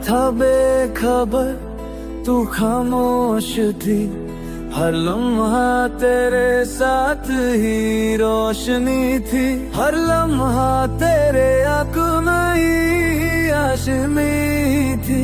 था बेखबर, तू खामोश थी। हर लम्हा तेरे साथ ही रोशनी थी, हर लम्हा तेरे आंखों में ही आशमी थी।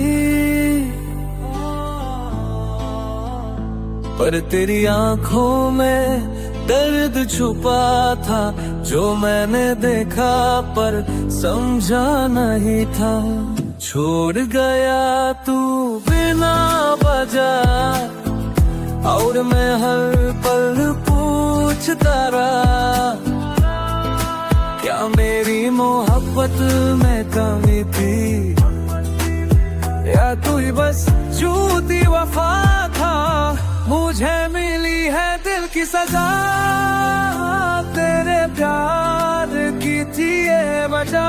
पर तेरी आंखों में दर्द छुपा था, जो मैंने देखा पर समझा नहीं था। छोड़ गया तू बिना वजह, और मैं हर पल पूछता रहा, क्या मेरी मोहब्बत में कमी थी, या तू ही बस झूठी वफा था। मुझे मिली है दिल की सजा, तेरे प्यार की थी ये वजह।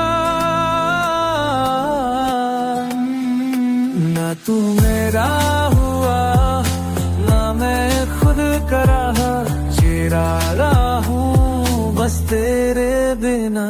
ना तू मेरा हुआ, ना मैं खुद करा, चेरा रहा हूँ बस तेरे बिना।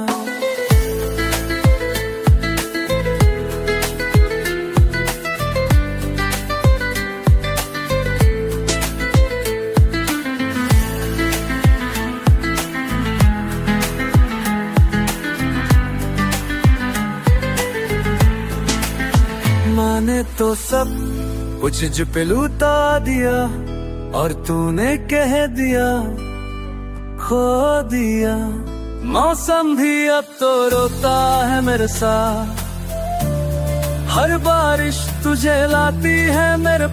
मैंने तो सब कुछ जो पे लूटा दिया, और तूने कह दिया खो दिया। मौसम भी अब तो रोता है मेरे साथ, हर बारिश तुझे लाती है मेरे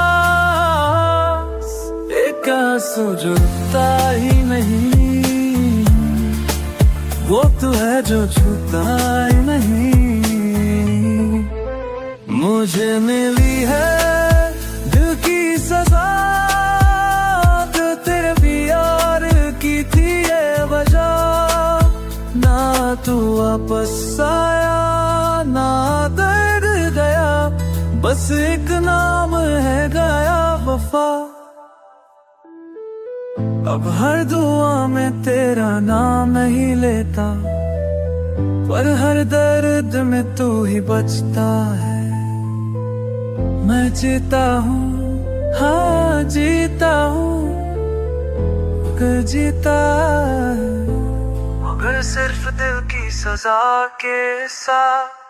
पास। एक आंसू जो रुकता ही नहीं, वो तो है जो छूता ही नहीं। मुझे मिली है दिल की सजा, जो तेरे प्यार की थी ये वजह। ना तू वापस आया, ना दर्द गया, बस एक नाम है गया वफा। अब हर दुआ में तेरा नाम नहीं लेता, पर हर दर्द में तू ही बचता है। मैं जीता हूँ, हाँ जीता हूँ, मगर जीता है, मगर सिर्फ दिल की सजा के साथ।